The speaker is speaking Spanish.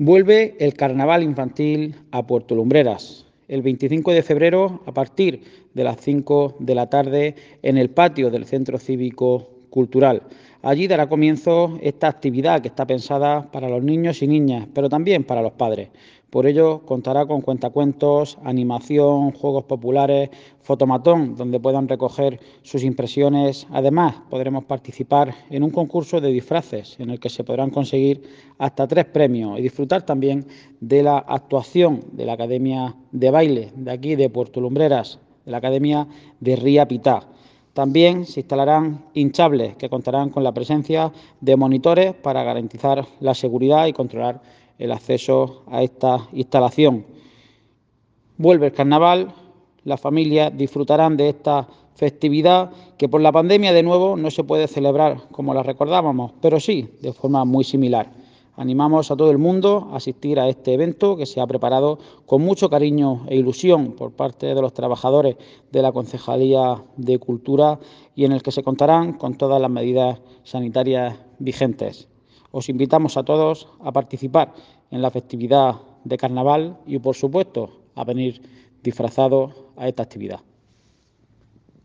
Vuelve el carnaval infantil a Puerto Lumbreras. El 25 de febrero, a partir de las 5 de la tarde, en el patio del Centro Cívico Cultural. Allí dará comienzo esta actividad que está pensada para los niños y niñas, pero también para los padres. Por ello, contará con cuentacuentos, animación, juegos populares, fotomatón, donde puedan recoger sus impresiones. Además, podremos participar en un concurso de disfraces, en el que se podrán conseguir hasta 3 premios y disfrutar también de la actuación de la Academia de Baile de aquí de Puerto Lumbreras, de la Academia de Ría Pitá. También se instalarán hinchables que contarán con la presencia de monitores para garantizar la seguridad y controlar el acceso a esta instalación. Vuelve el carnaval, las familias disfrutarán de esta festividad que por la pandemia de nuevo no se puede celebrar como la recordábamos, pero sí de forma muy similar. Animamos a todo el mundo a asistir a este evento que se ha preparado con mucho cariño e ilusión por parte de los trabajadores de la Concejalía de Cultura y en el que se contarán con todas las medidas sanitarias vigentes. Os invitamos a todos a participar en la festividad de carnaval y, por supuesto, a venir disfrazados a esta actividad.